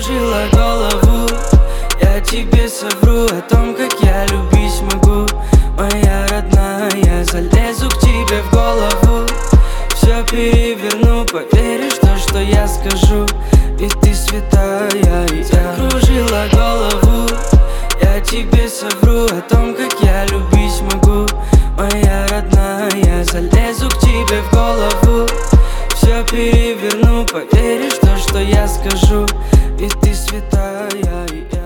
закружила голову. Я тебе совру о том, как я любить могу. Моя родная, я залезу к тебе в голову. Все переверну, поверишь в то, что я скажу. Ведь ты святая, и закружила голову. Я тебе совру о том, как я любить могу. Моя родная, я залезу к тебе в голову. Все переверну, поверишь в то, что я скажу. Ведь ты святая, и